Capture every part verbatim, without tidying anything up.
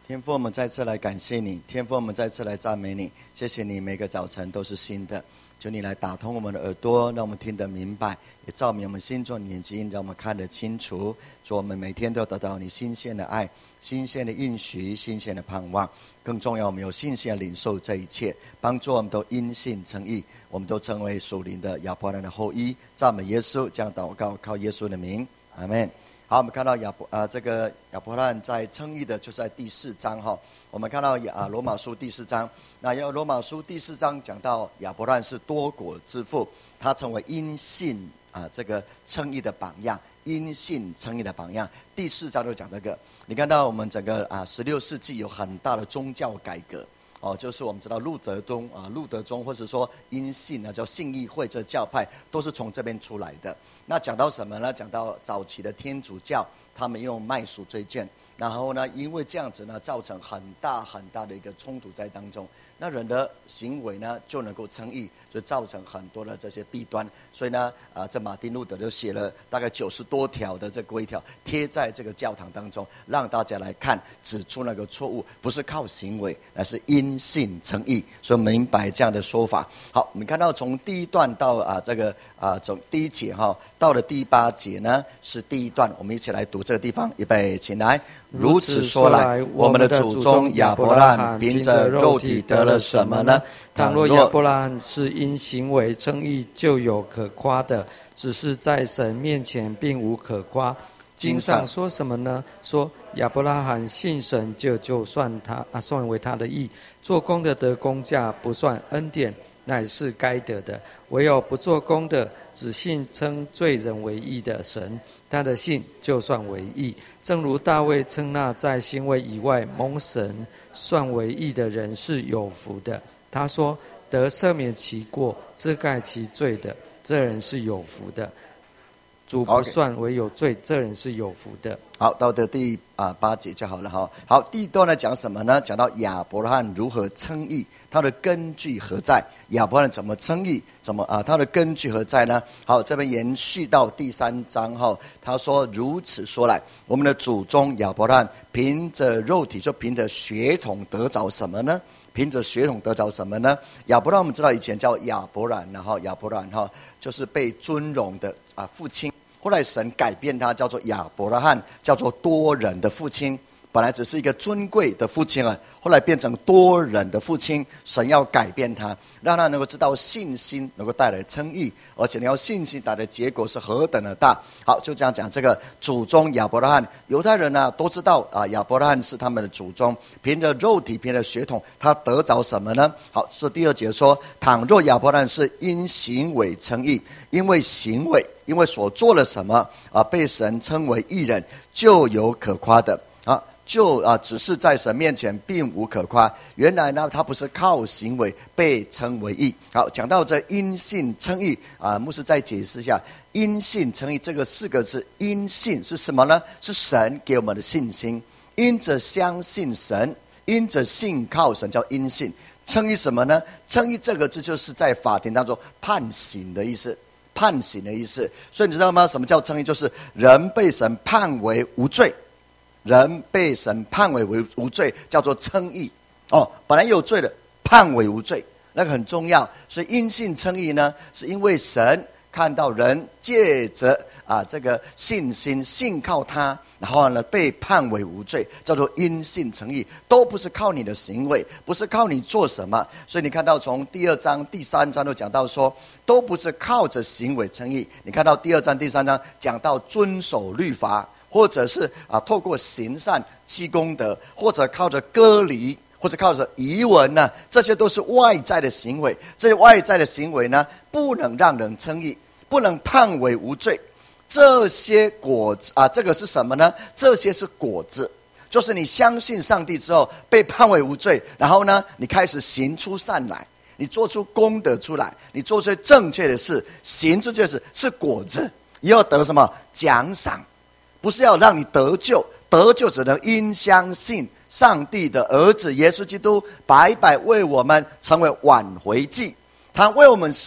天父，我们再次来感谢你，天父，我们再次来赞美你，谢谢你每个早晨都是新的，求你来打通我们的耳朵，让我们听得明白，也照明我们心中的眼睛，让我们看得清楚。主，我们每天都得到你新鲜的爱，新鲜的应许，新鲜的盼望。更重要，我们有信心的领受这一切，帮助我们都因信称义，我们都成为属灵的亚伯兰的后裔。赞美耶稣，这样祷告，靠耶稣的名，阿们。好，我们看到亚伯啊、呃，这个亚伯兰在称义的，就在第四章哈。我们看到亚罗马书第四章，那要罗马书第四章讲到亚伯兰是多国之父，他成为因信啊、呃、这个称义的榜样，因信称义的榜样。第四章就讲这个，你看到我们整个啊十六世纪有很大的宗教改革。哦，就是我们知道路德宗啊，路德宗或者说因信啊，叫信义会这教派，都是从这边出来的。那讲到什么呢？讲到早期的天主教，他们用麦赎罪券，然后呢，因为这样子呢，造成很大很大的一个冲突在当中。那人的行为呢，就能够称义，就造成很多的这些弊端。所以呢，啊、呃，这马丁路德就写了大概九十多条的这规条，贴在这个教堂当中，让大家来看，指出那个错误，不是靠行为，而是因信称义。所以明白这样的说法。好，我们看到从第一段到啊这个啊从第一节哈，到了第八节呢是第一段，我们一起来读这个地方，预备，请来。如此说来，我们的祖宗亚伯拉罕凭着肉体得了什么呢？ 倘若亚伯拉罕是因行为称义，就有可夸的，只是在神面前并无可夸。经上说什么呢？说亚伯拉罕信神，就就算他啊算为他的义。做工的得工价，不算恩典，乃是该得的。唯有不做工的，只信称罪人为义的神，他的信就算为义。正如大卫称那在行为以外蒙神算为义的人是有福的。他说：得赦免其过、遮盖其罪的，这人是有福的。主不算为有罪，这人是有福的。 好，到的第啊八节就好了哈。好，第一段呢讲什么呢？讲到亚伯拉罕如何称义，他的根据何在？亚伯拉罕怎么称义？怎么啊？他的根据何在呢？好，这边延续到第三章哈。他说：如此说来，我们的祖宗亚伯拉罕凭着肉体，就凭着血统得着什么呢？凭着血统得着什么呢？亚伯拉罕我们知道以前叫亚伯兰，然后亚伯兰哈就是被尊荣的啊父亲。后来神改变他，叫做亚伯拉罕，叫做多人的父亲。本来只是一个尊贵的父亲啊，后来变成多人的父亲。神要改变他，让他能够知道信心能够带来称义，而且你要信心带来的结果是何等的大。好，就这样讲这个祖宗亚伯拉罕，犹太人呢都知道啊，亚伯拉罕是他们的祖宗，凭着肉体，凭着血统，他得着什么呢？好，是第二节说，倘若亚伯拉罕是因行为称义，因为行为，因为所做了什么啊，被神称为义人，就有可夸的啊。就啊，只是在神面前并无可夸。原来呢，他不是靠行为被称为义。好，讲到这因信称义啊，牧师再解释一下，因信称义这个四个字，因信是什么呢？是神给我们的信心，因着相信神，因着信靠神，叫因信。称义什么呢？称义这个字就是在法庭当中判刑的意思，判刑的意思。所以你知道吗？什么叫称义？就是人被神判为无罪。人被神判为无罪，叫做称义哦。本来有罪的，判为无罪，那个很重要。所以因信称义呢，是因为神看到人借着啊这个信心信靠他，然后呢被判为无罪，叫做因信称义，都不是靠你的行为，不是靠你做什么。所以你看到从第二章、第三章都讲到说，都不是靠着行为称义。你看到第二章、第三章讲到遵守律法。或者是啊，透过行善积功德，或者靠着割礼，或者靠着遗文呢，这些都是外在的行为。这些外在的行为呢，不能让人称义，不能判为无罪。这些果子啊，这个是什么呢？这些是果子，就是你相信上帝之后被判为无罪，然后呢，你开始行出善来，你做出功德出来，你做出正确的事，行出这事是果子，也要得什么奖赏。不是要让你得救，得救只能因相信上帝的儿子耶稣基督白白为我们成为挽回祭。他为我们死，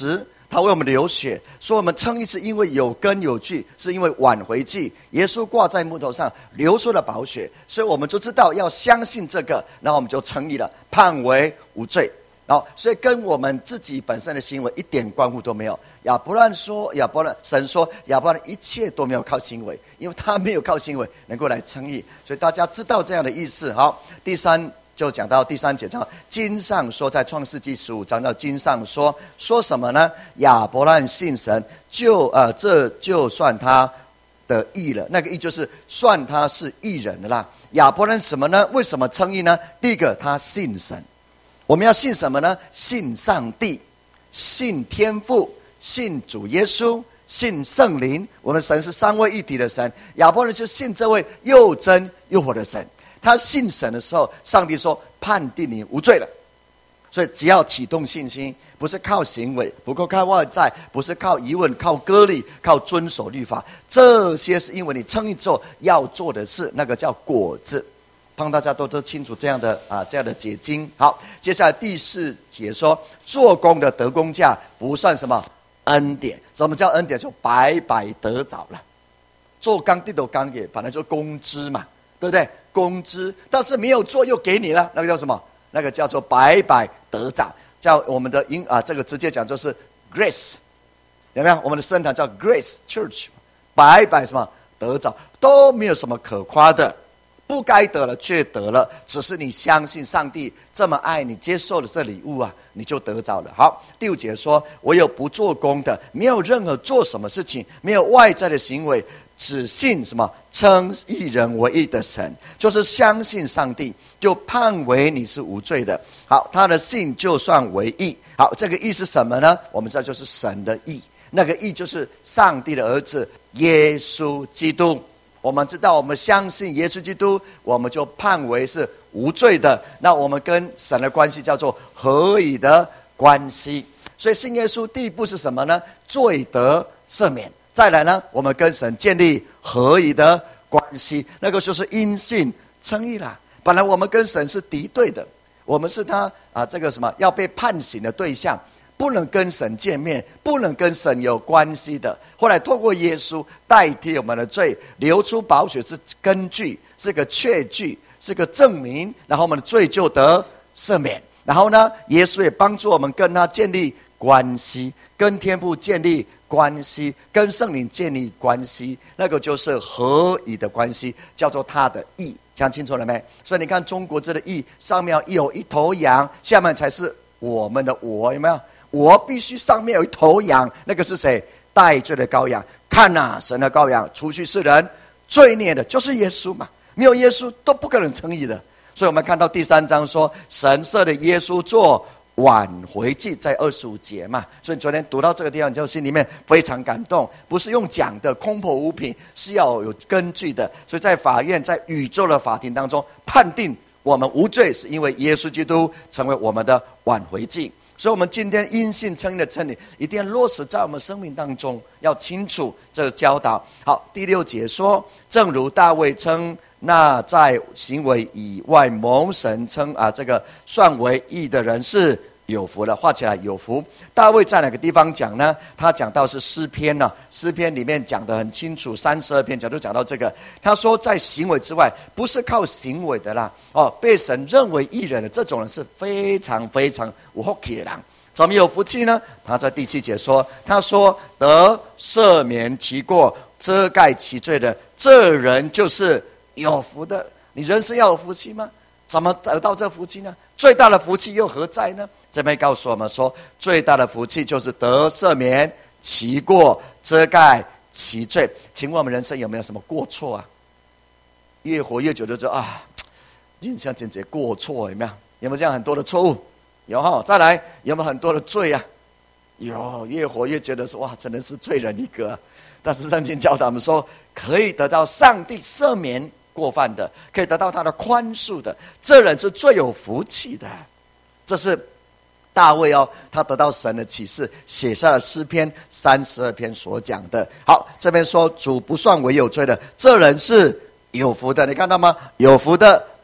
他为我们流血，说我们称义是因为有根有据，是因为挽回祭。耶稣挂在木头上流出了宝血，所以我们就知道要相信这个，然后我们就称义了，判为无罪。然后，所以跟我们自己本身的行为一点关乎都没有。亚伯兰说，亚伯兰神说，亚伯兰一切都没有靠行为，因为他没有靠行为能够来称义。所以大家知道这样的意思。好，第三就讲到第三节章，经上说，在创世纪十五章到经上说说什么呢？亚伯兰信神，就呃这就算他的义了。那个义就是算他是义人的啦。亚伯兰什么呢？为什么称义呢？第一个，他信神。我们要信什么呢？信上帝，信天父，信主耶稣，信圣灵。我们神是三位一体的神。亚伯兰就信这位又真又活的神。他信神的时候，上帝说判定你无罪了。所以只要启动信心，不是靠行为，不是靠外在，不是靠疑问，靠割礼，靠遵守律法，这些是因为你称义之后要做的事，那个叫果子。帮大家都都清楚这样的啊这样的解经。好，接下来第四节说，做工的得工价不算什么恩典。什么叫恩典？就白白得着了。做工地都工业，反正就工资嘛，对不对？工资，但是没有做又给你了，那个叫什么？那个叫做白白得着。叫我们的英啊，这个直接讲就是 grace， 有没有？我们的圣堂叫 Grace Church， 白白什么得着，都没有什么可夸的。不该得了却得了，只是你相信上帝这么爱你，接受了这礼物啊，你就得着了。好，第五节说，我有不做工的，没有任何做什么事情，没有外在的行为，只信什么称义人为义的神，就是相信上帝，就判为你是无罪的。好，他的信就算为义。好，这个义是什么呢？我们知道就是神的义，那个义就是上帝的儿子耶稣基督。我们知道，我们相信耶稣基督，我们就判为是无罪的。那我们跟神的关系叫做合以的关系。所以信耶稣第一步是什么呢？罪得赦免。再来呢，我们跟神建立合以的关系，那个就是因信称义啦。本来我们跟神是敌对的，我们是他啊这个什么要被判刑的对象。不能跟神见面，不能跟神有关系的。后来透过耶稣代替我们的罪，流出宝血是根据，是个确据，是个证明，然后我们的罪就得赦免。然后呢，耶稣也帮助我们跟他建立关系，跟天父建立关系，跟圣灵建立关系，那个就是合以的关系，叫做他的义。讲清楚了没？所以你看中国字的义，上面有一头羊，下面才是我们的我，有没有？我必须上面有一头羊，那个是谁？代罪的羔羊。看啊，神的羔羊，除去世人罪孽的，就是耶稣嘛。没有耶稣都不可能称义的。所以我们看到第三章说，神设的耶稣做挽回祭，在二十五节嘛。所以昨天读到这个地方，就心里面非常感动，不是用讲的空口无凭，是要有根据的。所以在法院，在宇宙的法庭当中，判定我们无罪，是因为耶稣基督成为我们的挽回祭。所以我们今天因信称义的真理一定要落实在我们生命当中，要清楚这个教导。好，第六节说，正如大卫称那在行为以外蒙神称啊这个算为义的人是有福的，画起来有福。大卫在哪个地方讲呢？他讲到是诗篇呢、啊，诗篇里面讲得很清楚，三十二篇讲就讲到这个。他说在行为之外，不是靠行为的啦，哦，被神认为义人的这种人是非常非常有福气的人。怎么有福气呢？他在第七节说，他说得赦免其过，遮盖其罪的，这人就是有福的。你人生要有福气吗？怎么得到这福气呢？最大的福气又何在呢？这边告诉我们说，最大的福气就是得赦免其过，遮盖其罪。请问我们人生有没有什么过错啊？越活越久就知道啊，人生简直过错，有没有？有没有这样很多的错误？有哈。再来，有没有很多的罪啊？有，越活越觉得说哇，真的是罪人一个。但是圣经教导我们说，可以得到上帝赦免过犯的，可以得到他的宽恕的，这人是最有福气的。这是大卫哦，他得到神的启示，写下了诗篇三十二篇所讲的。好，这边说主不算为有罪的，这人是有福的。你看到吗？有福的、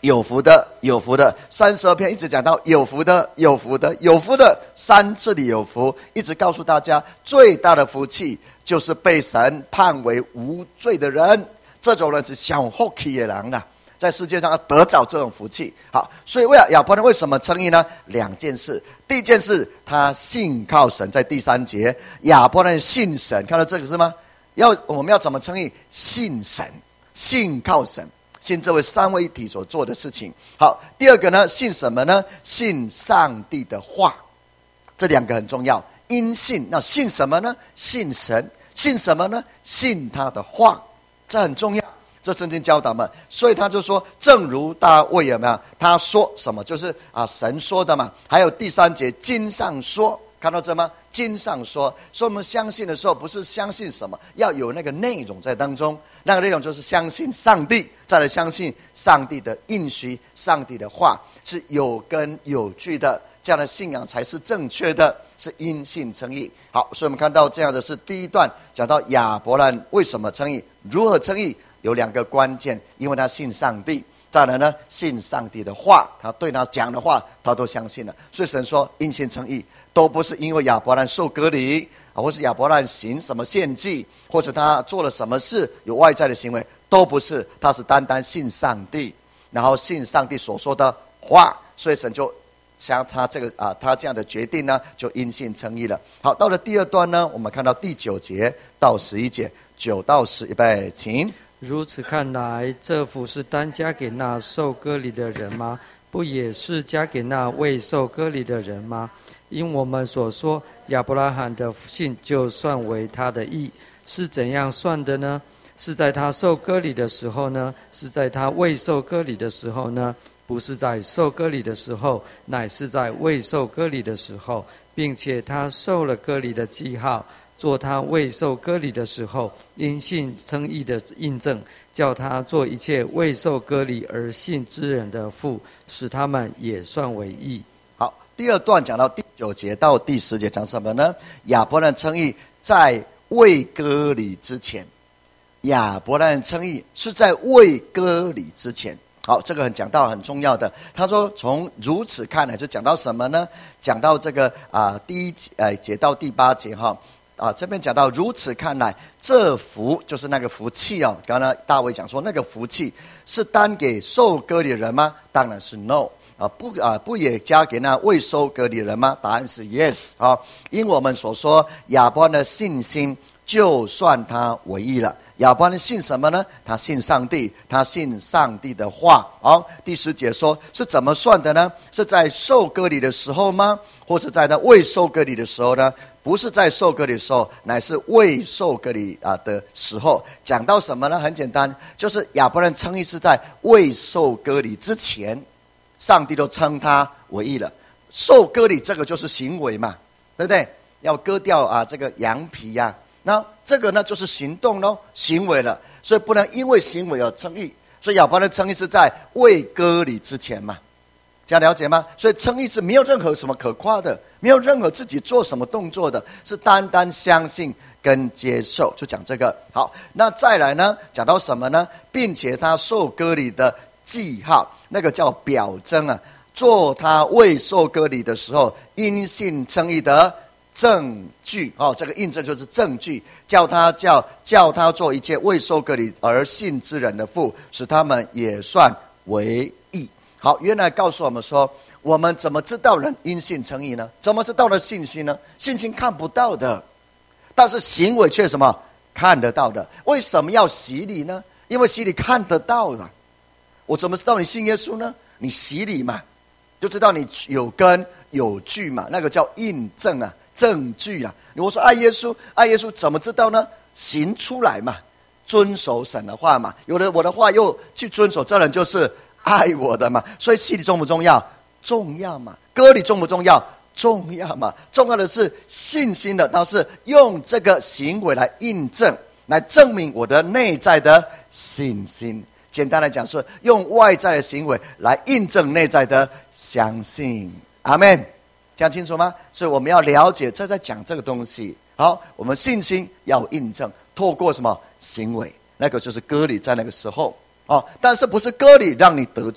有福的，有福的。三十二篇一直讲到有福的，有福的，有福的，三次的有福，一直告诉大家，最大的福气就是被神判为无罪的人。这种人是享福气的人啦，在世界上要得着这种福气。好，所以为亚伯兰为什么称义呢？两件事。第一件事，他信靠神，在第三节，亚伯兰信神，看到这个是吗？要我们要怎么称义？信神，信靠神。信这位三位一体所做的事情。好，第二个呢，信什么呢？信上帝的话，这两个很重要。因信，那信什么呢？信神。信什么呢？信他的话，这很重要。这圣经教导们，所以他就说，正如大卫有没有？他说什么？就是啊，神说的嘛。还有第三节，经上说，看到这吗？经上说，所以我们相信的时候，不是相信什么，要有那个内容在当中。那个内容就是相信上帝，再来相信上帝的应许，上帝的话是有根有据的，这样的信仰才是正确的，是因信称义。好，所以我们看到这样的是第一段讲到亚伯兰为什么称义，如何称义，有两个关键，因为他信上帝，再来呢，信上帝的话，他对他讲的话他都相信了。所以神说因信称义，都不是因为亚伯兰受割礼，或是亚伯兰行什么献祭，或者他做了什么事有外在的行为，都不是，他是单单信上帝，然后信上帝所说的话，所以神就像他这个啊，他这样的决定呢，就因信称义了。好，到了第二段呢，我们看到第九节到十一节，九到十，预备，请。 如此看来，这福是单加给那受割礼的人吗？不也是加给那未受割礼的人吗？因我们所说，亚伯拉罕的信就算为他的义，是怎样算的呢？是在他受割礼的时候呢？是在他未受割礼的时候呢？不是在受割礼的时候，乃是在未受割礼的时候，并且他受了割礼的记号，做他未受割礼的时候因信称义的印证，叫他做一切未受割礼而信之人的父，使他们也算为义。 好，第二段讲到第九节到第十节讲什么呢？亚伯兰称义在未割礼之前，亚伯兰称义是在未割礼之前。好，这个很讲到很重要的。他说从如此看来，就讲到什么呢？讲到这个啊、呃、第一节呃节到第八节哈啊，这边讲到如此看来，这福就是那个福气哦。刚刚大卫讲说那个福气是单给受割礼的人吗？当然是 no 啊，不啊不也加给那未受割礼的人吗？答案是 yes 啊。因我们所说亚伯兰的信心，就算他为义了。亚伯兰信什么呢？他信上帝，他信上帝的话。好，第十节说是怎么算的呢？是在受割礼的时候吗？或者在他未受割礼的时候呢？不是在受割礼的时候，乃是未受割礼啊的时候。讲到什么呢？很简单，就是亚伯兰称义是在未受割礼之前，上帝都称他为义了。受割礼这个就是行为嘛，对不对？要割掉啊这个羊皮呀、啊。那这个呢，就是行动咯，行为了，所以不能因为行为而称义。所以亚伯兰称义是在未割礼之前嘛，这样了解吗？所以称义是没有任何什么可夸的，没有任何自己做什么动作的，是单单相信跟接受，就讲这个。好，那再来呢，讲到什么呢？并且他受割礼的记号，那个叫表征啊，做他未受割礼的时候因信称义的证据哦，这个印证就是证据，叫他叫叫他做一切未受割礼而信之人的父，使他们也算为义。好，原来告诉我们说，我们怎么知道人因信称义呢？怎么知道的信心呢？信心看不到的，但是行为却什么看得到的。为什么要洗礼呢？因为洗礼看得到的。我怎么知道你信耶稣呢？你洗礼嘛，就知道你有根有据嘛，那个叫印证啊。证据啊！我说爱耶稣，爱耶稣怎么知道呢？行出来嘛，遵守神的话嘛。有了我的话又去遵守，这人就是爱我的嘛。所以洗礼重不重要？重要嘛。割礼重不重要？重要嘛。重要的是信心的，倒是用这个行为来印证，来证明我的内在的信心。简单来讲，是用外在的行为来印证内在的相信。阿们。讲清楚吗？所以我们要了解，这在讲这个东西。好，我们信心要印证，透过什么行为？那个就是割礼，在那个时候哦。但是不是割礼让你得救，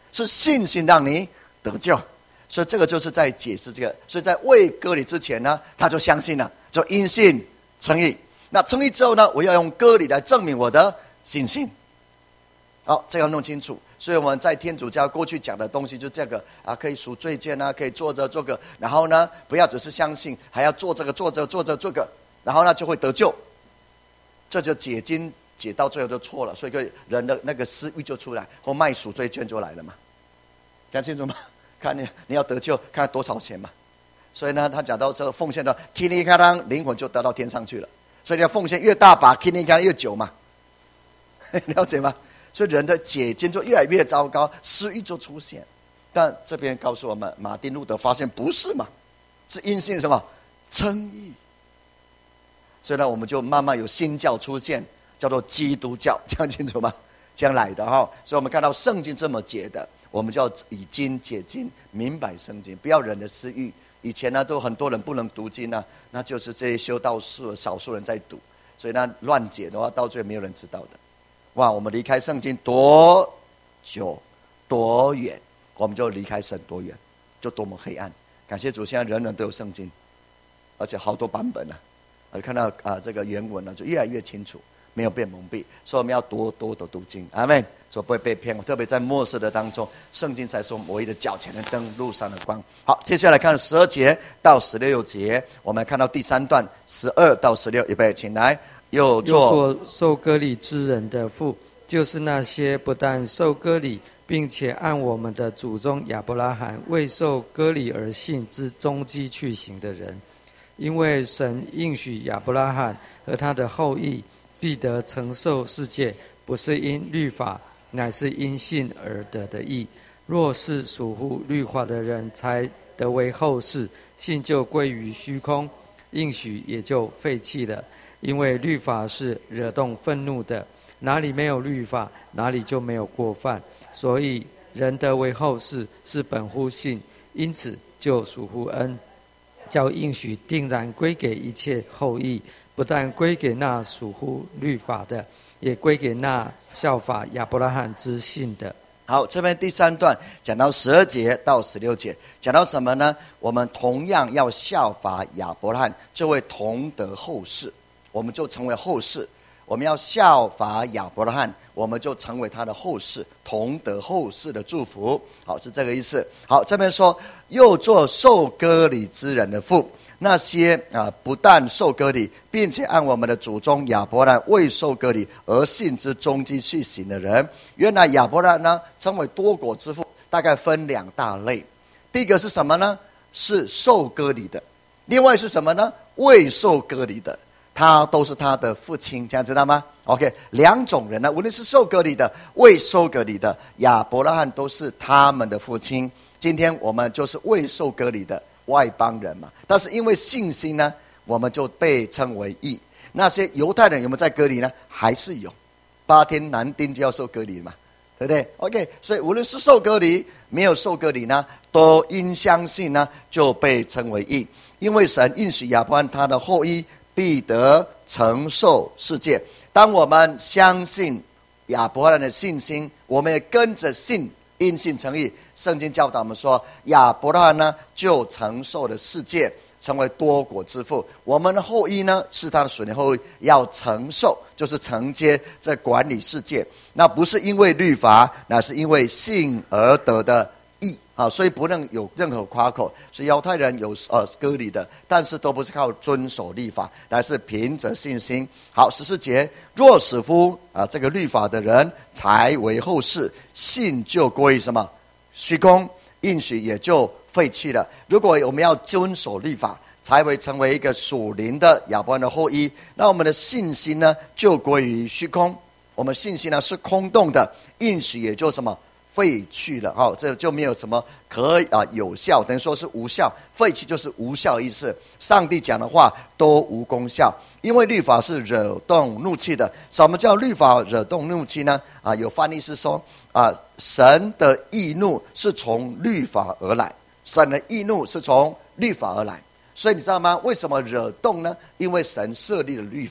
是信心让你得救。所以这个就是在解释这个。所以在未割礼之前呢，他就相信了，就因信称义。那称义之后呢，我要用割礼来证明我的信心。好，这个要弄清楚。所以我们在天主教过去讲的东西就这个啊，可以赎罪券啊，可以做这做个，然后呢，不要只是相信，还要做这个做这个做这个做个，然后呢就会得救。这就解经解到最后就错了，所以个人的那个私欲就出来，或卖赎罪券就来了嘛。讲清楚吗？看你你要得救，看多少钱嘛。所以呢，他讲到这个奉献到 kini 卡当，灵魂就得到天上去了。所以你要奉献越大把 kini 卡当越久嘛，了解吗？所以人的解经就越来越糟糕，私欲就出现。但这边告诉我们，马丁路德发现不是嘛，是因信什么称义。所以呢，我们就慢慢有新教出现，叫做基督教，讲清楚吗？这样来的哈。所以我们看到圣经这么解的，我们就要以经解经，明白圣经，不要人的私欲。以前呢，都很多人不能读经呢，那就是这些修道士少数人在读，所以呢，乱解的话，到最后没有人知道的。哇，我们离开圣经多久多远，我们就离开神多远，就多么黑暗。感谢主，现在人人都有圣经，而且好多版本啊。我看到啊、呃，这个原文呢就越来越清楚，没有被蒙蔽，所以我们要多多的读经，阿们，所以不会被骗。特别在末世的当中，圣经才是我们唯一的脚前的灯，路上的光。好，接下来看十二节到十六节，我们看到第三段十二到十六，预备，请来。又做受割礼之人的父，就是那些不但受割礼，并且按我们的祖宗亚伯拉罕未受割礼而信之踪迹去行的人。因为神应许亚伯拉罕和他的后裔必得承受世界，不是因律法，乃是因信而得的义。若是属乎律法的人才得为后世，信就归于虚空，应许也就废弃了。因为律法是惹动愤怒的，哪里没有律法，哪里就没有过犯。所以人得为后世，是本乎信，因此就属乎恩，叫应许定然归给一切后裔，不但归给那属乎律法的，也归给那效法亚伯拉罕之信的。 好，这边第三段讲到十二节到十六节，讲到什么呢？我们同样要效法亚伯拉罕，就会同得后世。我们就成为后世，我们要效法亚伯拉罕，我们就成为他的后世，同得后世的祝福。好，是这个意思。好，这边说又做受割礼之人的父，那些啊不但受割礼，并且按我们的祖宗亚伯拉罕未受割礼而信之踪迹去行的人。原来亚伯拉罕呢称为多国之父，大概分两大类。第一个是什么呢？是受割礼的。另外是什么呢？未受割礼的。他都是他的父亲，这样知道吗 ？OK， 两种人呢，无论是受割礼的、未受割礼的，亚伯拉罕都是他们的父亲。今天我们就是未受割礼的外邦人嘛，但是因为信心呢，我们就被称为义。那些犹太人有没有在割礼呢？还是有，八天男丁就要受割礼嘛，对不对 ？OK， 所以无论是受割礼、没有受割礼呢，都因相信呢就被称为义，因为神应许亚伯拉罕他的后裔必得承受世界。当我们相信亚伯拉罕的信心，我们也跟着信，因信称义。圣经教导我们说，亚伯拉罕呢就承受了世界，成为多国之父。我们的后裔呢是他的属灵后裔，要承受，就是承接这管理世界。那不是因为律法，那是因为信而得的义啊，所以不能有任何夸口。所以犹太人有呃割礼的，但是都不是靠遵守律法，乃是凭着信心。好，十四节，若使乎啊这个律法的人才为后世，信就归于什么？虚空，应许也就废弃了。如果我们要遵守律法，才会成为一个属灵的亚伯拉罕的后裔，那我们的信心呢就归于虚空。我们信心呢是空洞的，应许也就什么？废去了，哦，这就没有什么可以啊有效，等于说是无效。废弃就是无效意思。上帝讲的话都无功效，因为律法是惹动怒气的。什么叫律法惹动怒气呢？啊，有翻译是说啊，神的义怒是从律法而来，神的义怒是从律法而来。所以你知道吗？为什么惹动呢？因为神设立了律法。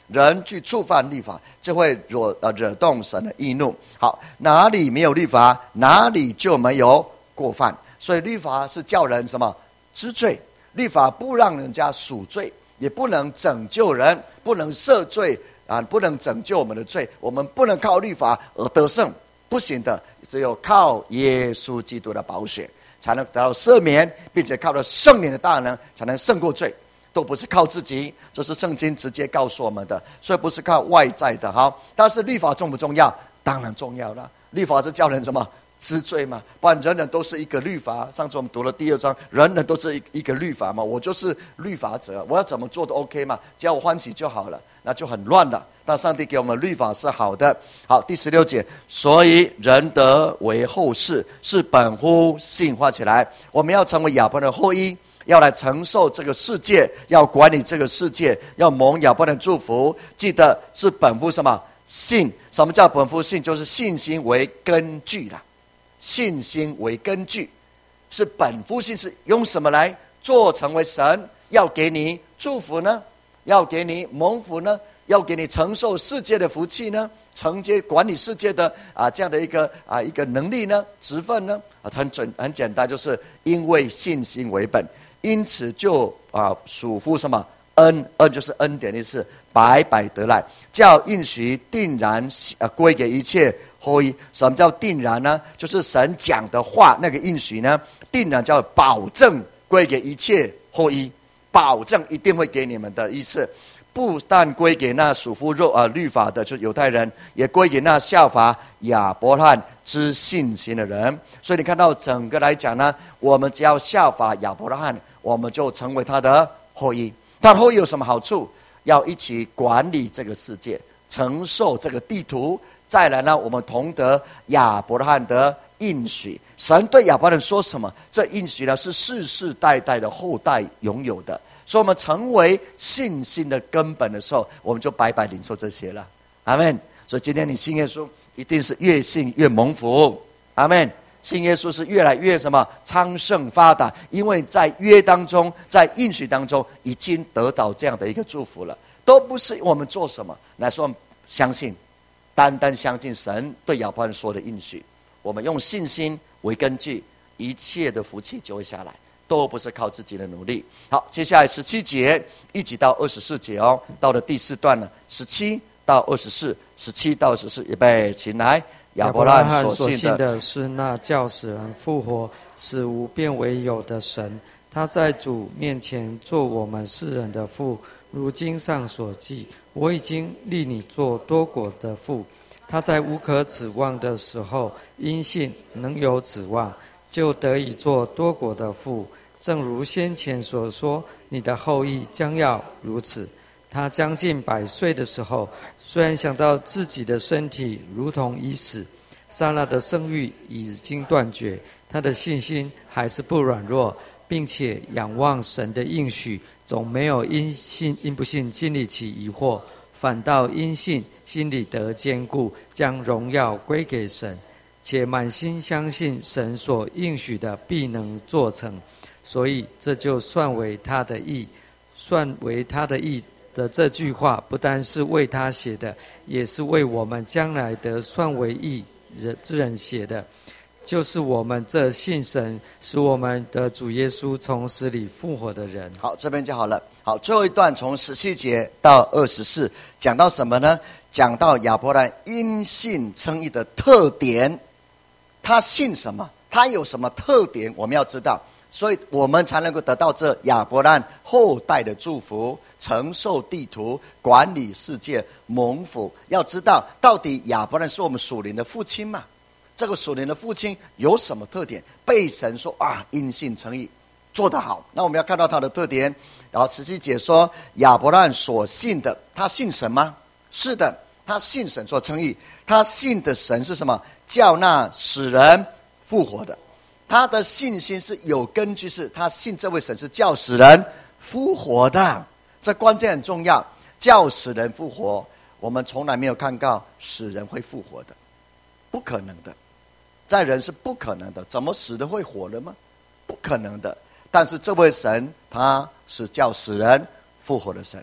人去触犯律法，就会惹呃惹动神的义怒。好，哪里没有律法，哪里就没有过犯。所以律法是叫人什么知罪，律法不让人家赎罪，也不能拯救人，不能赦罪啊，不能拯救我们的罪。我们不能靠律法而得胜，不行的，只有靠耶稣基督的宝血才能得到赦免，并且靠着圣灵的大能才能胜过罪。都不是靠自己，这是圣经直接告诉我们的，所以不是靠外在的。好，但是律法重不重要？当然重要了。律法是叫人什么知罪嘛，不然人人都是一个律法。上次我们读了第二章，人人都是一个律法嘛，我就是律法者，我要怎么做都 OK 嘛，只要我欢喜就好了，那就很乱了。但上帝给我们律法是好的。好，第十六节，所以人得为后世，是本乎信。画起来，我们要成为亚伯兰的后裔，要来承受这个世界，要管理这个世界，要蒙亚伯兰祝福。记得是本乎什么信？什么叫本乎信？就是信心为根据啦。信心为根据，是本乎信，是用什么来做成为神要给你祝福呢？要给你蒙福呢？要给你承受世界的福气呢？承接管理世界的啊这样的一个啊一个能力呢？职分呢？啊，很准很简单，就是因为信心为本。因此就啊属乎什么恩？恩就是恩典的意思，白白得来，叫应许定然啊归给一切后裔。什么叫定然呢？就是神讲的话，那个应许呢，定然叫保证归给一切后裔，保证一定会给你们的意思。不但归给那属乎肉啊律法的，就是犹太人，也归给那效法亚伯拉罕之信心的人。所以你看到整个来讲呢，我们只要效法亚伯拉罕，我们就成为他的后裔。他的后裔有什么好处？要一起管理这个世界，承受这个地图。再来呢，我们同得亚伯拉罕的应许。神对亚伯拉罕说什么？这应许呢是世世代代的后代拥有的。所以我们成为信心的根本的时候，我们就白白领受这些了。阿们。所以今天你信耶稣，一定是越信越蒙福。阿们。信耶稣是越来越什么昌盛发达，因为在约当中，在应许当中已经得到这样的一个祝福了。都不是我们做什么，乃是我们相信，单单相信神对亚伯兰说的应许。我们用信心为根据，一切的福气就会下来，都不是靠自己的努力。好，接下来十七节一直到二十四节哦，到了第四段了，十七到二十四，十七到二十四，预备，请来。 亚伯拉罕所信的是那叫使人复活、使无变为有的神。他在主面前做我们世人的父，如经上所记：我已经立你做多国的父。他在无可指望的时候，因信能有指望，就得以做多国的父。正如先前所说，你的后裔将要如此。他将近百岁的时候，虽然想到自己的身体如同已死，撒拉的生育已经断绝，他的信心还是不软弱，并且仰望神的应许，总没有因信因不信经历起疑惑，反倒因信心里得坚固，将荣耀归给神，且满心相信神所应许的必能做成，所以这就算为他的义。算为他的义的这句话，不单是为他写的，也是为我们将来得算为义之人写的，就是我们这信神使我们的主耶稣从死里复活的人。 好，这边就好了。好，最后一段从十七节到二十四，讲到什么呢？讲到亚伯兰因信称义的特点。他信什么？他有什么特点？我们要知道，所以我们才能够得到这亚伯兰后代的祝福，承受地图，管理世界，蒙福。要知道，到底亚伯兰是我们属灵的父亲嘛？这个属灵的父亲有什么特点？被神说啊，因信称义，做得好。那我们要看到他的特点。然后十七节说，亚伯兰所信的，他信神吗？是的，他信神所称义。他信的神是什么？叫那使人复活的。他的信心是有根据，是他信这位神是叫使人复活的。这关键很重要，叫使人复活。我们从来没有看到使人会复活的，不可能的，在人是不可能的。怎么使人会活了吗？不可能的。但是这位神他是叫使人复活的神。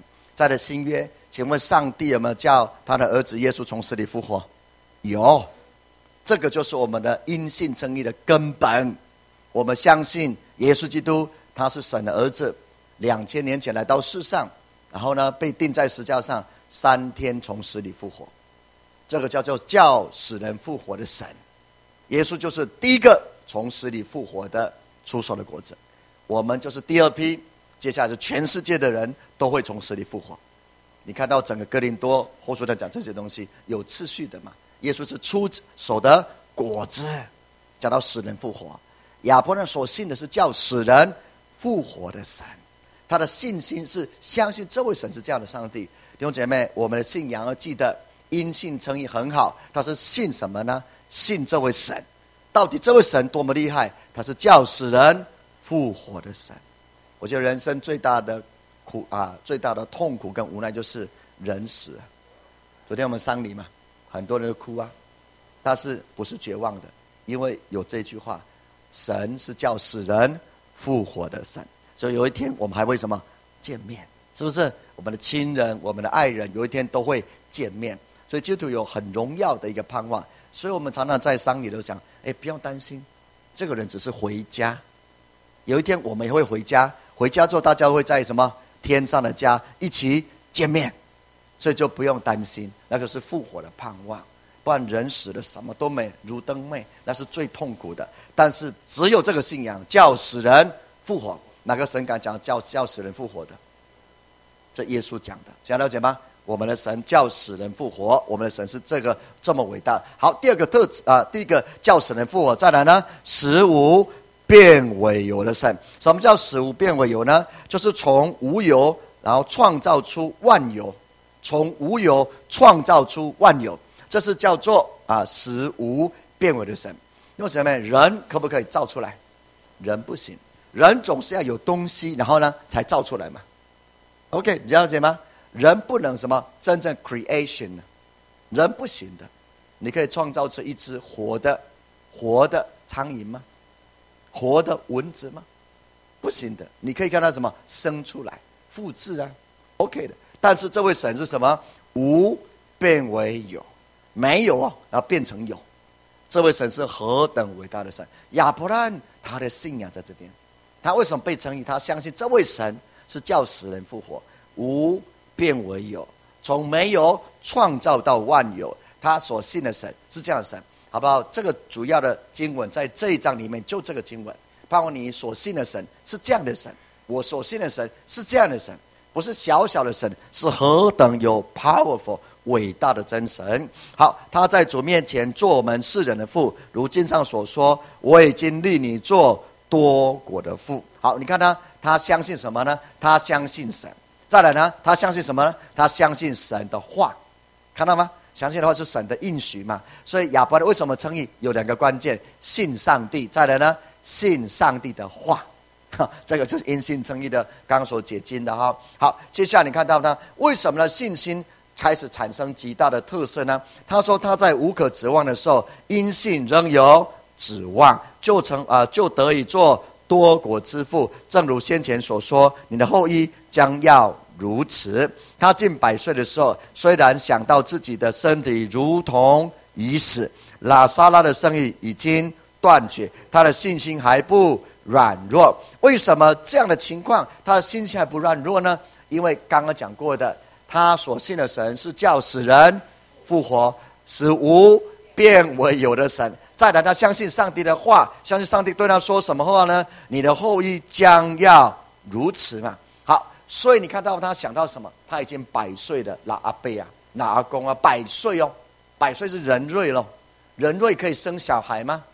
在的新约，请问上帝有没有叫他的儿子耶稣从死里复活？有，这个就是我们的因信称义的根本。我们相信耶稣基督他是神的儿子，两千年前来到世上，然后呢被钉在石架上，三天从死里复活，这个叫做叫死人复活的神。耶稣就是第一个从死里复活的出手的果子，我们就是第二批，接下来是全世界的人都会从死里复活。你看到整个哥林多后书在讲这些东西有次序的嘛？耶稣是出手的果子，讲到死人复活。亚伯兰所信的是叫死人复活的神，他的信心是相信这位神是这样的上帝。弟兄姐妹，我们的信仰要记得因信称义很好，他是信什么呢？信这位神。到底这位神多么厉害？他是叫死人复活的神。我觉得人生最大的苦啊，最大的痛苦跟无奈就是人死了。昨天我们丧礼嘛，很多人都哭啊，但是不是绝望的，因为有这句话，神是叫死人复活的神。所以有一天我们还会什么见面，是不是？我们的亲人，我们的爱人，有一天都会见面。所以基督徒有很荣耀的一个盼望。所以我们常常在丧礼都讲，哎，不要担心，这个人只是回家，有一天我们也会回家，回家之后大家会在什么天上的家一起见面，所以就不用担心，那个是复活的盼望。不然人死了什么都没，如灯灭，那是最痛苦的。但是只有这个信仰叫死人复活。哪个神敢讲叫叫死人复活的？这耶稣讲的，想了解吗？我们的神叫死人复活，我们的神是这个这么伟大。好，第二个特质啊，第一个叫死人复活，再来呢，使无变为有的神。什么叫使无变为有呢？就是从无有，然后创造出万有，从无有创造出万有，这是叫做啊使无变为的神。因为什么？人可不可以造出来？人不行，人总是要有东西，然后呢才造出来嘛。OK， 你了解吗？人不能什么真正 creation， 人不行的。你可以创造出一只活的活的苍蝇吗？活的蚊子吗？不行的。你可以看它什么生出来复制啊 OK 的。但是这位神是什么？无变为有，没有啊，然后变成有。这位神是何等伟大的神！亚伯兰他的信仰在这边，他为什么被称义？他相信这位神是叫死人复活，无变为有，从没有创造到万有。他所信的神是这样的神，好不好？这个主要的经文在这一章里面，就这个经文，盼望你所信的神是这样的神，我所信的神是这样的神，不是小小的神，是何等有 powerful 伟大的真神。好，他在主面前做我们世人的父，如经上所说，我已经立你做多国的父。好，你看他他相信什么呢？他相信神。再来呢，他相信什么呢？他相信神的话，看到吗？相信的话是神的应许嘛。所以亚伯兰为什么称义？有两个关键：信上帝，再来呢，信上帝的话。这个就是因信称义的，刚刚所解经的哈。好，接下来你看到他为什么呢？信心开始产生极大的特色呢？他说他在无可指望的时候，因信仍有指望，就成啊、呃，就得以做多国之父。正如先前所说，你的后裔将要如此。他近百岁的时候，虽然想到自己的身体如同已死，拉撒拉的生意已经断绝，他的信心还不软弱。为什么这样的情况他的信心还不软弱呢？因为刚刚讲过的，他所信的神是叫死人复活，使无变为有的神。再来，他相信上帝的话，相信上帝对他说什么话呢？你的后裔将要如此嘛。好，所以你看到他想到什么？他已经百岁的老阿伯啊，老阿公啊，百岁哦，百岁是人瑞咯。人瑞可以生小孩吗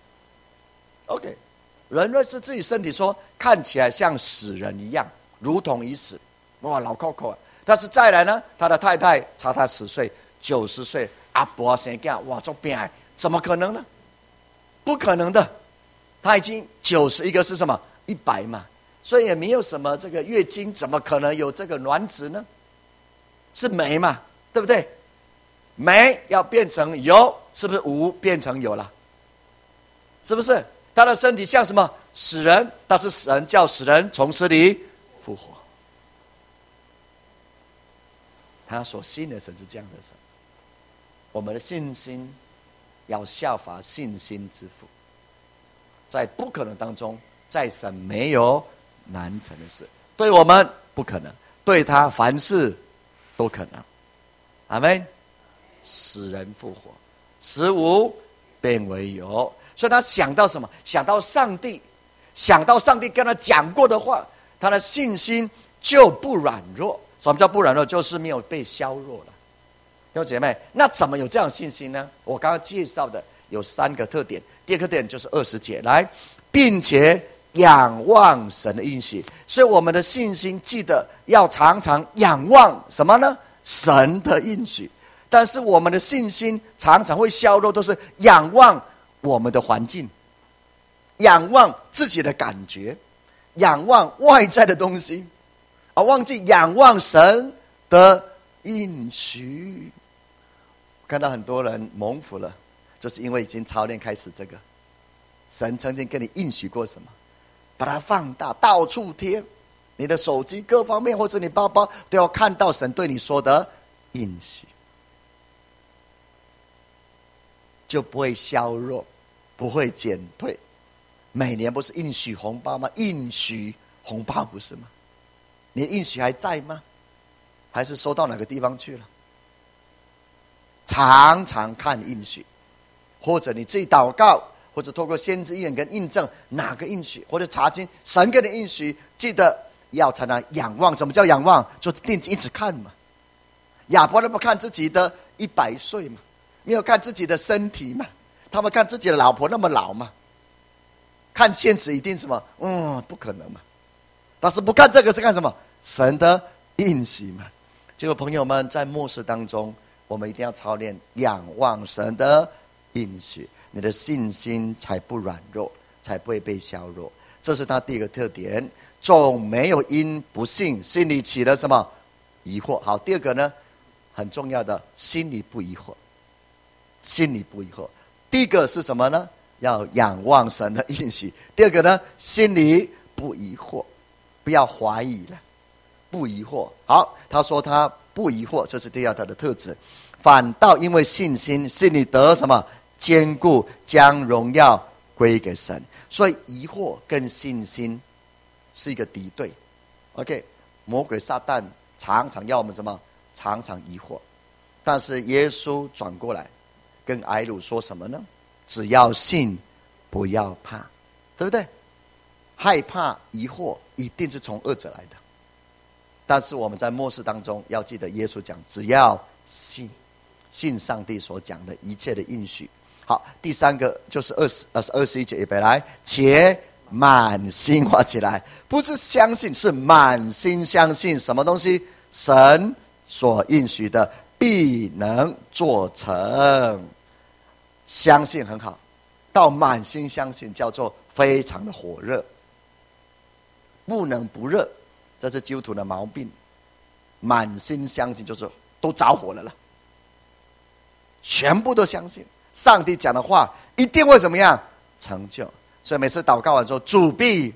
？OK， 人瑞是自己身体说看起来像死人一样，如同已死，哇，老扣扣啊。但是再来呢，他的太太差他十岁，九十岁，阿伯生囝，哇，做病癌，怎么可能呢？不可能的，他已经九十，一个是什么一百嘛，所以也没有什么这个月经，怎么可能有这个卵子呢？是没嘛，对不对？没要变成有，是不是无变成有了？是不是？他的身体像什么死人，但是神叫死人从死里复活。 他所信的神是这样的神。我们的信心要效法信心之父，在不可能当中，在神没有难成的事，对我们不可能，对他凡事都可能。阿们。使人复活，使无变为有。所以他想到什么？想到上帝，想到上帝跟他讲过的话，他的信心就不软弱。什么叫不软弱？就是没有被削弱了。弟兄姐妹，那怎么有这样的信心呢？我刚刚介绍的有三个特点。第一个特点就是二十节，来，并且仰望神的应许。所以我们的信心，记得要常常仰望什么呢？神的应许。但是我们的信心常常会削弱，都是仰望我们的环境，仰望自己的感觉，仰望外在的东西，而忘记仰望神的应许。看到很多人蒙福了，就是因为已经操练开始这个。神曾经跟你应许过什么，把它放大，到处贴，你的手机各方面，或者你包包，都要看到神对你说的应许，就不会削弱，不会减退。每年不是应许红包吗？应许红包不是吗？你的应许还在吗？还是收到哪个地方去了？常常看应许，或者你自己祷告，或者透过先知预言跟印证哪个应许，或者查经神给的应许，记得要常常仰望。什么叫仰望？就定睛一直看嘛。亚伯拉罕看自己的一百岁嘛，没有看自己的身体嘛，他们看自己的老婆那么老嘛，看现实一定什么？嗯，不可能嘛。但是不看这个是看什么？神的应许嘛。结果朋友们，在末世当中，我们一定要操练仰望神的应许，你的信心才不软弱，才不会被削弱。这是他第一个特点。总没有因不信心里起了什么疑惑。好，第二个呢，很重要的，心里不疑惑。心里不疑惑。第一个是什么呢？要仰望神的应许。第二个呢，心里不疑惑，不要怀疑了，不疑惑。好，他说他不疑惑，这是第二他的特质。反倒因为信心，心里得什么？坚固，将荣耀归给神。所以疑惑跟信心是一个敌对。 OK， 魔鬼撒旦常常要我们什么？常常疑惑。但是耶稣转过来跟埃鲁说什么呢？只要信，不要怕，对不对？害怕疑惑一定是从恶者来的。但是我们在末世当中要记得耶稣讲，只要信，信上帝所讲的一切的应许。好，第三个就是二十二十二十一节，预备来，且满心画起来，不是相信，是满心相信什么东西？神所应许的必能做成。相信很好，到满心相信叫做非常的火热，不能不热，这是基督徒的毛病。满心相信就是都着火了了，全部都相信上帝讲的话一定会怎么样成就。所以每次祷告完说主必，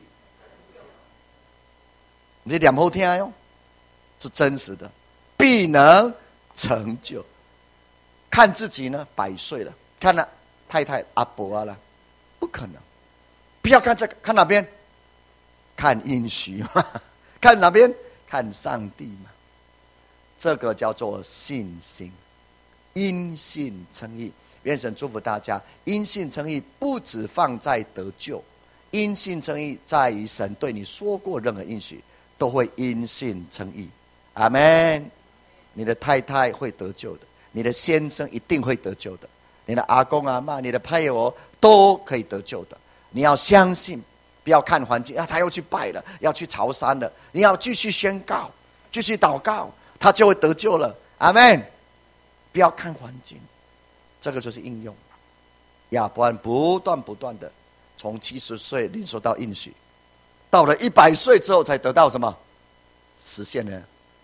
你两后天哟，是真实的，必能成就。看自己呢百岁了，看了太太阿伯了，不可能。不要看这个，看哪边？看应许嘛，看哪边？看上帝嘛。这个叫做信心，因信称义。愿神祝福大家，因信称义不只放在得救，因信称义在于神对你说过任何应许，都会因信称义。阿们。你的太太会得救的，你的先生一定会得救的，你的阿公阿嬷，你的配偶都可以得救的。你要相信，不要看环境啊，他又去拜了，要去朝山了，你要继续宣告，继续祷告，他就会得救了。阿们。不要看环境，这个就是应用。亚伯兰不断不断的从七十岁领受到应许，到了一百岁之后才得到什么实现呢？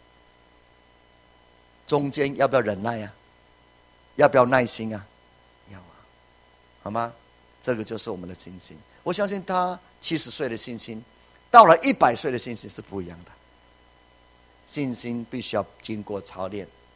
中间要不要忍耐啊？要不要耐心啊？要啊，好吗？这个就是我们的信心。我相信他七十岁的信心，到了一百岁的信心是不一样的。信心必须要经过操练，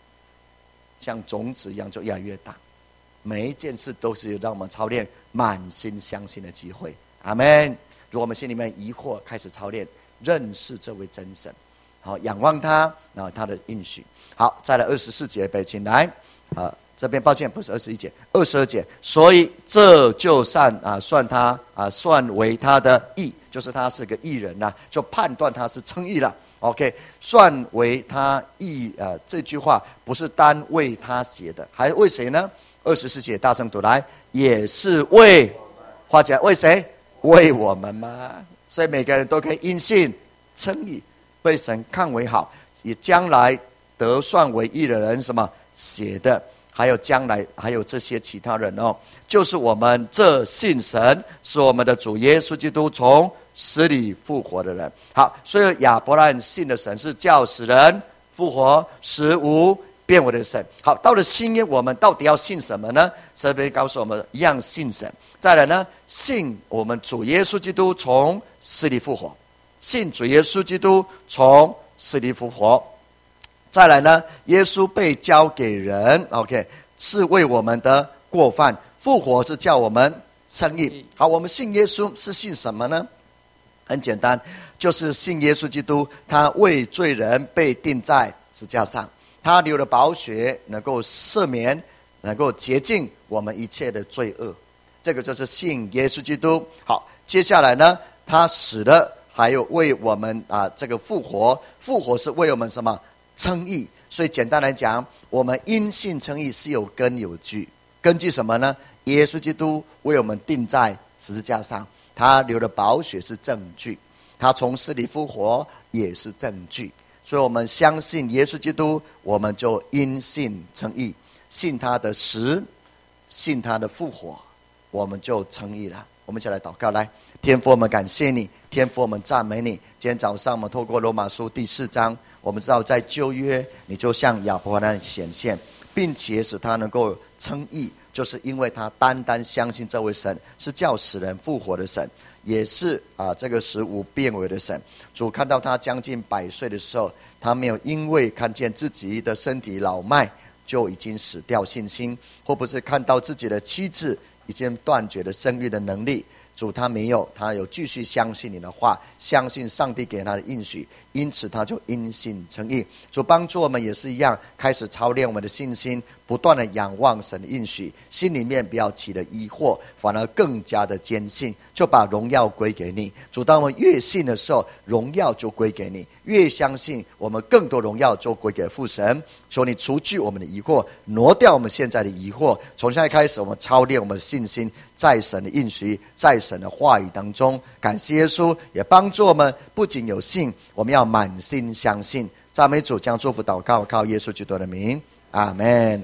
像种子一样就越来越大。每一件事都是让我们操练满心相信的机会。阿们。如果我们心里面疑惑，开始操练认识这位真神，好，仰望他，然后他的应许。好，再来二十四节，北请来。啊，这边抱歉，不是二十一节，二十二节。所以这就算啊，算他啊，算为他的义，就是他是个义人呐、啊，就判断他是称义了。OK， 算为他义啊，这句话不是单为他写的，还为谁呢？二十四节大声读来，也是为画起来，为谁？为我们吗？所以每个人都可以因信称义，被神看为好，也将来得算为义的人什么写的，还有将来还有这些其他人哦，就是我们这信神是我们的主耶稣基督从死里复活的人。好，所以亚伯拉罕信的神是叫死人复活、使无变为的神。好，到了新约，我们到底要信什么呢？这边告诉我们，一样信神。再来呢，信我们主耶稣基督从死里复活，信主耶稣基督从死里复活。再来呢，耶稣被交给人 ，OK， 是为我们的过犯，复活是叫我们称义。好，我们信耶稣是信什么呢？很简单，就是信耶稣基督，他为罪人被钉在十字架上，他流的宝血能够赦免，能够洁净我们一切的罪恶。这个就是信耶稣基督。好，接下来呢，他死了，还有为我们啊这个复活，复活是为我们什么称义。所以简单来讲，我们因信称义是有根有据，根据什么呢？耶稣基督为我们钉在十字架上，他流的宝血是证据，他从死里复活也是证据。所以我们相信耶稣基督，我们就因信称义，信他的死，信他的复活，我们就称义了。我们一起来祷告，来，天父，我们感谢你，天父，我们赞美你。今天早上我们透过罗马书第四章，我们知道在旧约你就向亚伯拉罕显现，并且使他能够称义，就是因为他单单相信这位神是叫死人复活的神，也是啊这个使无变为的神。主看到他将近百岁的时候，他没有因为看见自己的身体老迈就已经死掉信心，或不是看到自己的妻子已经断绝了生育的能力，主他没有，他有继续相信你的话，相信上帝给他的应许，因此他就因信称义。主帮助我们也是一样，开始操练我们的信心，不断的仰望神的应许，心里面不要起了疑惑，反而更加的坚信，就把荣耀归给你。主，当我们越信的时候，荣耀就归给你，越相信，我们更多荣耀就归给父神。求你除去我们的疑惑，挪掉我们现在的疑惑，从现在开始我们操练我们的信心，在神的应许，在神的话语当中。感谢耶稣，也帮助我们不仅有信，我们要满心相信。赞美主，将祝福祷告靠耶稣基督的名，阿们。